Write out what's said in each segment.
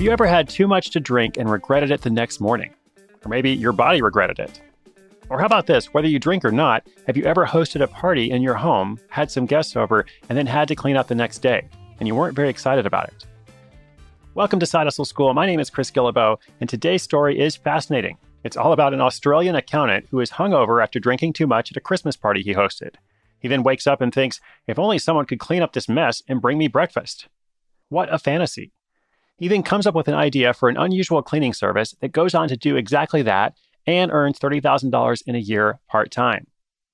you ever had too much to drink and regretted it the next morning? Or maybe your body regretted it? Or how about this? Whether you drink or not, have you ever hosted a party in your home, had some guests over, and then had to clean up the next day, and you weren't very excited about it? Welcome to Side Hustle School. My name is Chris Guillebeau, and today's story is fascinating. It's all about an Australian accountant who is hungover after drinking too much at a Christmas party he hosted. He then wakes up and thinks, if only someone could clean up this mess and bring me breakfast. What a fantasy. He then comes up with an idea for an unusual cleaning service that goes on to do exactly that and earns $30,000 in a year part-time.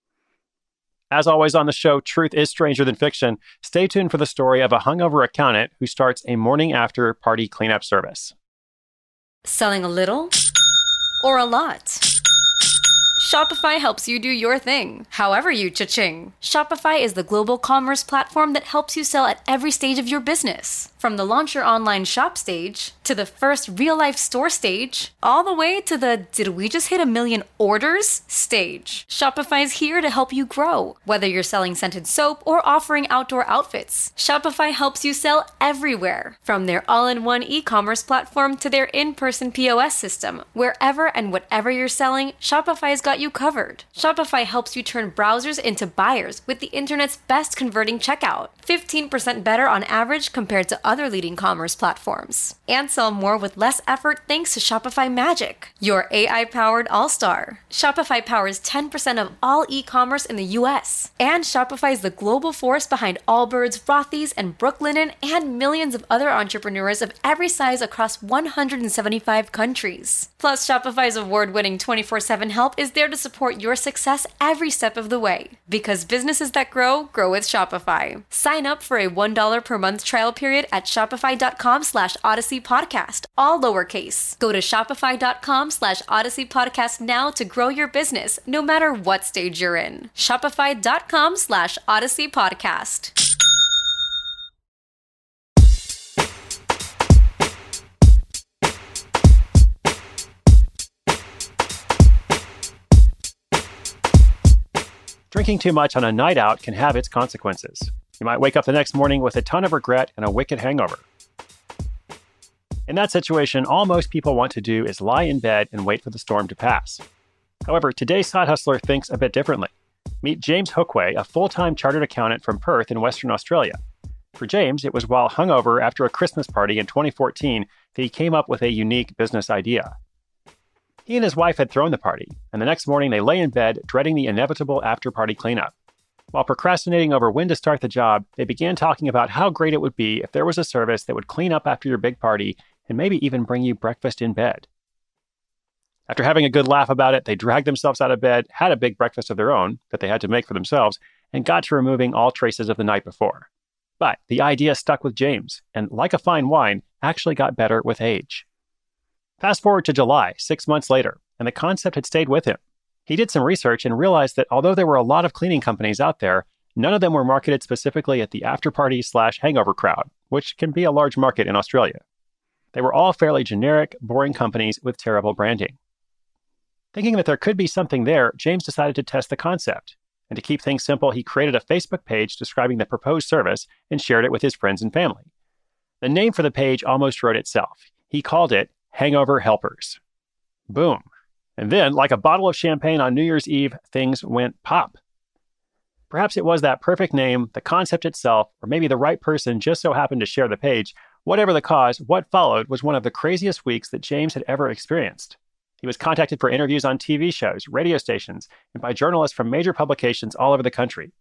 As always on the show, truth is stranger than fiction. Stay tuned for the story of a hungover accountant who starts a morning after party cleanup service. Selling a little or a lot? Shopify helps you do your thing, however you cha-ching. Shopify is the global commerce platform that helps you sell at every stage of your business. From the launch your online shop stage, to the first real-life store stage, all the way to the did we just hit 1 million orders stage. Shopify's here to help you grow. Whether you're selling scented soap or offering outdoor outfits, Shopify helps you sell everywhere. From their all-in-one e-commerce platform to their in-person POS system, wherever and whatever you're selling, Shopify's got you covered. Shopify helps you turn browsers into buyers with the internet's best converting checkout. 15% better on average compared to other leading commerce platforms. And sell more with less effort thanks to Shopify Magic, your AI-powered all-star. Shopify powers 10% of all e-commerce in the US. And Shopify is the global force behind Allbirds, Rothy's, and Brooklinen, and millions of other entrepreneurs of every size across 175 countries. Plus, Shopify's award-winning 24/7 help is there to support your success every step of the way. Because businesses that grow, grow with Shopify. Sign up for a $1 per month trial period at shopify.com/Odyssey Podcast, all lowercase. Go to shopify.com/Odyssey Podcast now to grow your business, no matter what stage you're in. Shopify.com/Odyssey Podcast. Drinking too much on a night out can have its consequences. You might wake up the next morning with a ton of regret and a wicked hangover. In that situation, all most people want to do is lie in bed and wait for the storm to pass. However, today's side hustler thinks a bit differently. Meet James Hookway, a full-time chartered accountant from Perth in Western Australia. For James, it was while hungover after a Christmas party in 2014 that he came up with a unique business idea. He and his wife had thrown the party, and the next morning they lay in bed, dreading the inevitable after-party cleanup. While procrastinating over when to start the job, they began talking about how great it would be if there was a service that would clean up after your big party and maybe even bring you breakfast in bed. After having a good laugh about it, they dragged themselves out of bed, had a big breakfast of their own that they had to make for themselves, and got to removing all traces of the night before. But the idea stuck with James, and like a fine wine, actually got better with age. Fast forward to July, 6 months later, and the concept had stayed with him. He did some research and realized that although there were a lot of cleaning companies out there, none of them were marketed specifically at the after-party/hangover crowd, which can be a large market in Australia. They were all fairly generic, boring companies with terrible branding. Thinking that there could be something there, James decided to test the concept. And to keep things simple, he created a Facebook page describing the proposed service and shared it with his friends and family. The name for the page almost wrote itself. He called it Hangover Helpers. Boom. And then, like a bottle of champagne on New Year's Eve, things went pop. Perhaps it was that perfect name, the concept itself, or maybe the right person just so happened to share the page. Whatever the cause, what followed was one of the craziest weeks that James had ever experienced. He was contacted for interviews on TV shows, radio stations, and by journalists from major publications all over the country.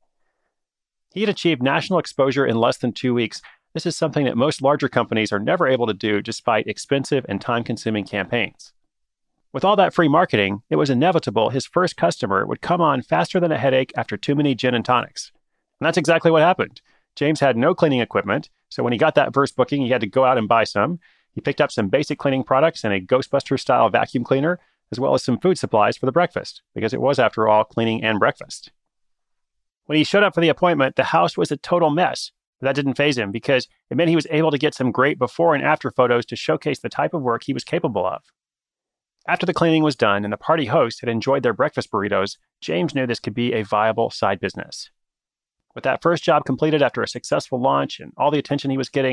He had achieved national exposure in less than 2 weeks. This is something that most larger companies are never able to do despite expensive and time-consuming campaigns. With all that free marketing, it was inevitable his first customer would come on faster than a headache after too many gin and tonics. And that's exactly what happened. James had no cleaning equipment, so when he got that first booking, he had to go out and buy some. He picked up some basic cleaning products and a Ghostbuster-style vacuum cleaner, as well as some food supplies for the breakfast, because it was, after all, cleaning and breakfast. When he showed up for the appointment, the house was a total mess. But that didn't faze him because it meant he was able to get some great before and after photos to showcase the type of work he was capable of. After the cleaning was done and the party host had enjoyed their breakfast burritos, James knew this could be a viable side business. With that first job completed after a successful launch and all the attention he was getting,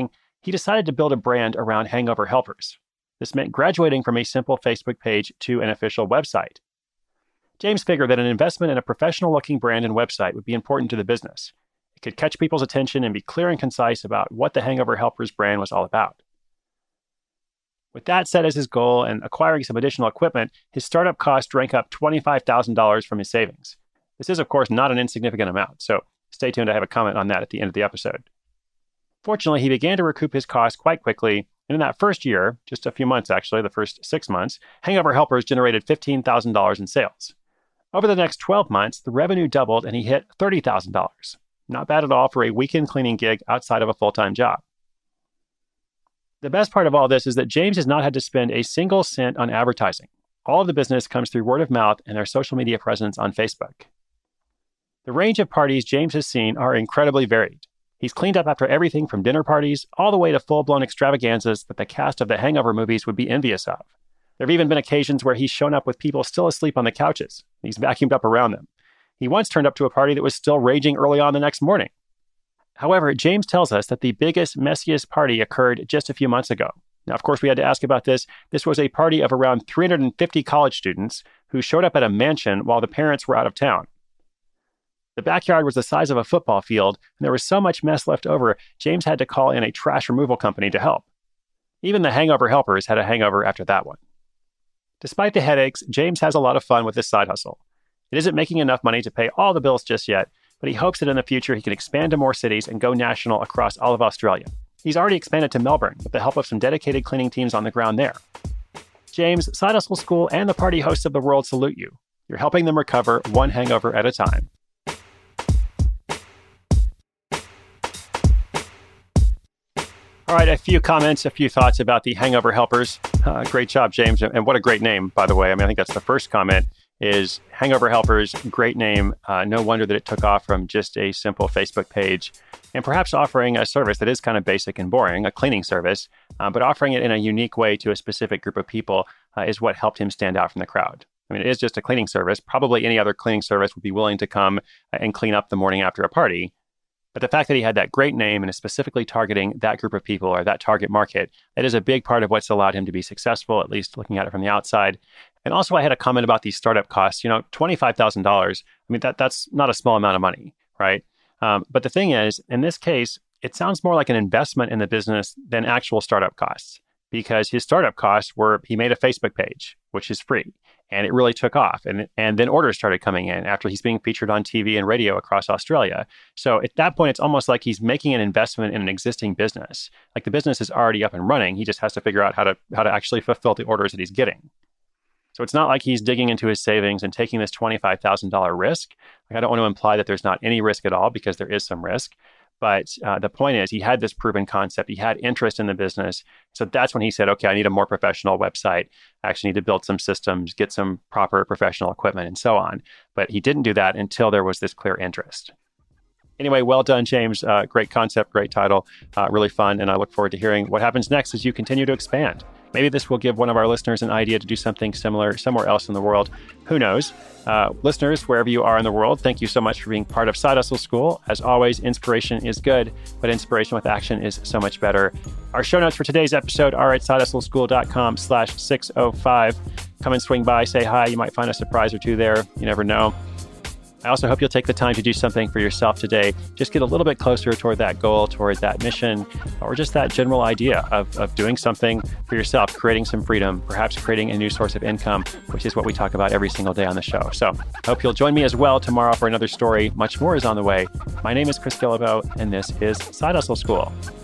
he decided to build a brand around hangover helpers. This meant graduating from a simple Facebook page to an official website. James figured that an investment in a professional-looking brand and website would be important to the business. It could catch people's attention and be clear and concise about what the Hangover Helpers brand was all about. With that set as his goal and acquiring some additional equipment, his startup cost drank up $25,000 from his savings. This is, of course, not an insignificant amount, so stay tuned. I have a comment on that at the end of the episode. Fortunately, he began to recoup his costs quite quickly, and in that first year, just a few months actually, the first 6 months, Hangover Helpers generated $15,000 in sales. Over the next 12 months, the revenue doubled and he hit $30,000. Not bad at all for a weekend cleaning gig outside of a full-time job. The best part of all this is that James has not had to spend a single cent on advertising. All of the business comes through word of mouth and their social media presence on Facebook. The range of parties James has seen are incredibly varied. He's cleaned up after everything from dinner parties all the way to full-blown extravaganzas that the cast of the Hangover movies would be envious of. There have even been occasions where he's shown up with people still asleep on the couches. He's vacuumed up around them. He once turned up to a party that was still raging early on the next morning. However, James tells us that the biggest, messiest party occurred just a few months ago. Now, of course, we had to ask about this. This was a party of around 350 college students who showed up at a mansion while the parents were out of town. The backyard was the size of a football field, and there was so much mess left over, James had to call in a trash removal company to help. Even the Hangover Helpers had a hangover after that one. Despite the headaches, James has a lot of fun with this side hustle. It isn't making enough money to pay all the bills just yet, but he hopes that in the future he can expand to more cities and go national across all of Australia. He's already expanded to Melbourne with the help of some dedicated cleaning teams on the ground there. James, Side Hustle School, and the party hosts of the world salute you. You're helping them recover one hangover at a time. All right, a few comments, a few thoughts about the Hangover Helpers. Great job, James. And what a great name, by the way. I mean, I think that's the first comment is Hangover Helpers, great name. No wonder that it took off from just a simple Facebook page and perhaps offering a service that is kind of basic and boring, a cleaning service, but offering it in a unique way to a specific group of people is what helped him stand out from the crowd. I mean, it is just a cleaning service. Probably any other cleaning service would be willing to come and clean up the morning after a party. But the fact that he had that great name and is specifically targeting that group of people or that target market, that is a big part of what's allowed him to be successful, at least looking at it from the outside. And also, I had a comment about these startup costs. You know, $25,000, I mean, that's not a small amount of money, right? But the thing is, in this case, it sounds more like an investment in the business than actual startup costs, because his startup costs were, he made a Facebook page, which is free. And it really took off. And then orders started coming in after he's being featured on TV and radio across Australia. So at that point, it's almost like he's making an investment in an existing business. Like the business is already up and running. He just has to figure out how to actually fulfill the orders that he's getting. So it's not like he's digging into his savings and taking this $25,000 risk. Like I don't want to imply that there's not any risk at all, because there is some risk. But the point is, he had this proven concept. He had interest in the business. So that's when he said, okay, I need a more professional website. I actually need to build some systems, get some proper professional equipment, and so on. But he didn't do that until there was this clear interest. Anyway, well done, James. Great concept, great title, really fun. And I look forward to hearing what happens next as you continue to expand. Maybe this will give one of our listeners an idea to do something similar somewhere else in the world. Who knows? Listeners, wherever you are in the world, thank you so much for being part of Side Hustle School. As always, inspiration is good, but inspiration with action is so much better. Our show notes for today's episode are at sidehustleschool.com/605. Come and swing by, say hi. You might find a surprise or two there. You never know. I also hope you'll take the time to do something for yourself today. Just get a little bit closer toward that goal, toward that mission, or just that general idea of doing something for yourself, creating some freedom, perhaps creating a new source of income, which is what we talk about every single day on the show. So I hope you'll join me as well tomorrow for another story. Much more is on the way. My name is Chris Guillebeau, and this is Side Hustle School.